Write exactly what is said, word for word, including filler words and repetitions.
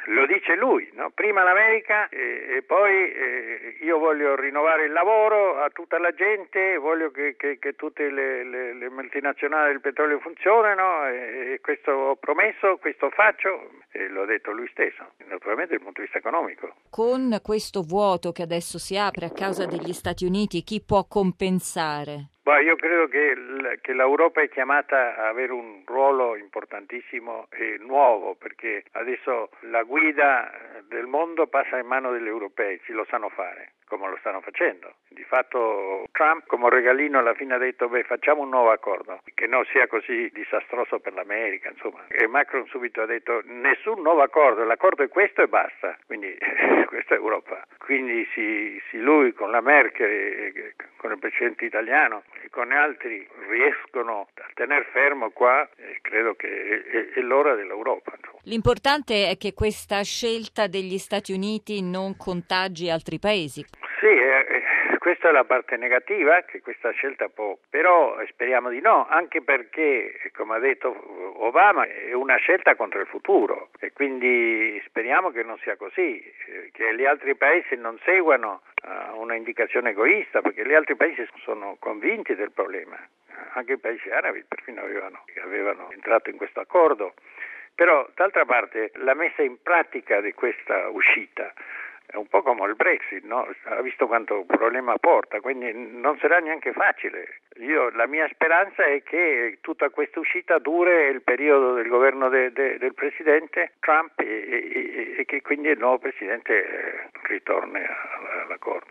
lo dice lui, no? Prima l'America e, e poi eh, io voglio rinnovare il lavoro a tutta la gente, voglio che, che, che tutte le, le, le multinazionali del petrolio funzionino e, e questo ho promesso, questo faccio, e l'ho detto lui stesso, naturalmente dal punto di vista economico. Con questo vuoto che adesso si apre a causa degli Stati Uniti, chi può compensare? Beh, io credo che, l- che l'Europa è chiamata a avere un ruolo importantissimo e nuovo, perché adesso la guida del mondo passa in mano degli europei, ci lo sanno fare, come lo stanno facendo. Di fatto Trump come regalino alla fine ha detto beh facciamo un nuovo accordo, che non sia così disastroso per l'America, insomma. E Macron subito ha detto nessun nuovo accordo, l'accordo è questo e basta, quindi questa è Europa. Quindi sì, sì, lui con la Merkel e con il presidente italiano e con altri riescono a tener fermo qua e credo che è, è, è l'ora dell'Europa. Insomma. L'importante è che questa scelta degli Stati Uniti non contagi altri paesi. Sì, eh, questa è la parte negativa, che questa scelta può, però speriamo di no, anche perché, come ha detto Obama, è una scelta contro il futuro e quindi speriamo che non sia così, che gli altri paesi non seguano uh, una indicazione egoista, perché gli altri paesi sono convinti del problema, anche i paesi arabi perfino avevano, avevano entrato in questo accordo, però d'altra parte la messa in pratica di questa uscita è un po' come il Brexit, no? Ha visto quanto problema porta, quindi non sarà neanche facile. Io, la mia speranza è che tutta questa uscita dure il periodo del governo de, de, del presidente Trump e, e, e che quindi il nuovo presidente ritorni all'accordo.